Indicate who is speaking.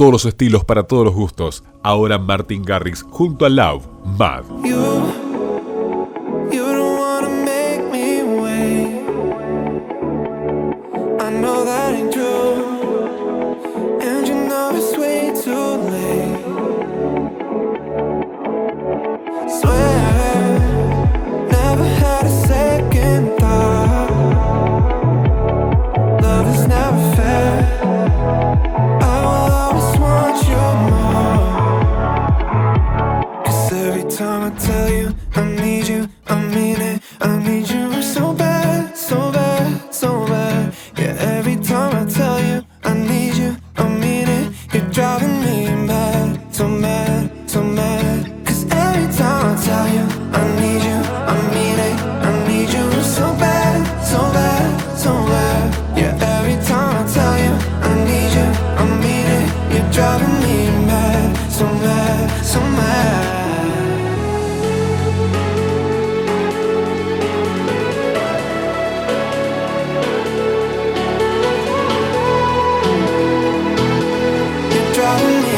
Speaker 1: Todos los estilos para todos los gustos. Ahora Martin Garrix junto a Love, Mad.
Speaker 2: You don't wanna make me wait. I know that ain't true, and you know it's way too late. Swear, never had a second thought. Love is never fair. I will always want you more. 'Cause every time I tell you I need you, I mean it. I need you so bad, so bad, so bad. Yeah, every time I tell you I need you, I mean it. You're driving me mad, so mad, so mad. 'Cause every time I tell you I need you, I mean it. I need you so bad, so bad, so bad. Yeah, every time I tell you I need you, I mean it. You're driving me mad, so mad, so mad. Driving me